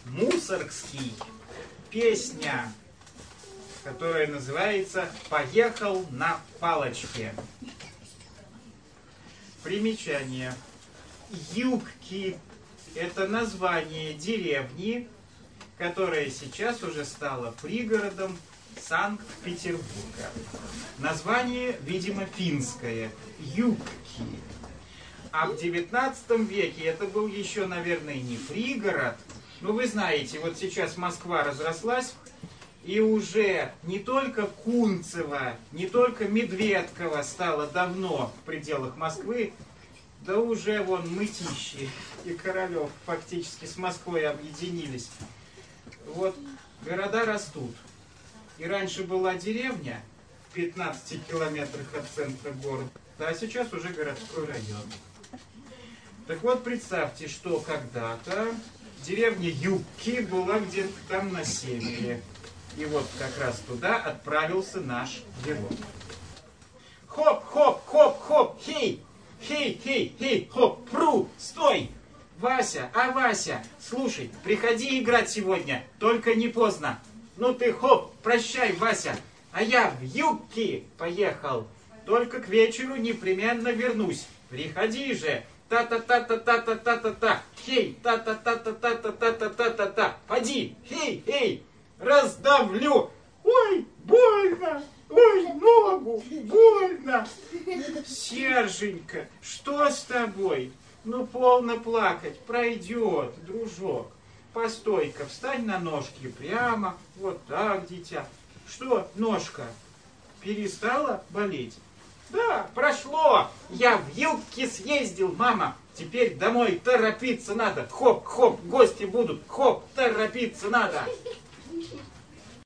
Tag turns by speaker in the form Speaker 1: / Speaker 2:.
Speaker 1: Мусоргский. Песня, которая называется «Поехал на палочке». Примечание. Югки – это название деревни, которая сейчас уже стала пригородом Санкт-Петербурга. Название, видимо, финское – Югки. А в 19 веке это был еще, наверное, не пригород. Но вы знаете, вот сейчас Москва разрослась, и уже не только Кунцево, не только Медведково стало давно в пределах Москвы, да уже вон Мытищи и Королев фактически с Москвой объединились. Вот города растут. И раньше была деревня в 15 километрах от центра города, а сейчас уже городской район. Так вот, представьте, что когда-то деревня Юбки была где-то там на севере. И вот как раз туда отправился наш герой. Хоп, хоп, хоп, хоп, хей, хей, хей, хей, хоп, пру, стой! Вася, Вася, слушай, приходи играть сегодня, только не поздно. Ну ты, хоп, прощай, Вася, а я в Юбки поехал. Только к вечеру непременно вернусь. Приходи же. Та-та-та-та-та-та-та-та-та. Хей, та-та-та-та-та-та-та-та-та-та. Поди, хей, хей, раздавлю. Ой, больно. Ой, ногу, больно. Серженька, что с тобой? Ну, полно плакать, пройдет, дружок. Постой-ка, встань на ножки прямо, вот так, дитя. Что, ножка, перестала болеть? Да, прошло. Я в Юбки съездил, мама. Теперь домой торопиться надо. Хоп, хоп, гости будут. Хоп, торопиться надо.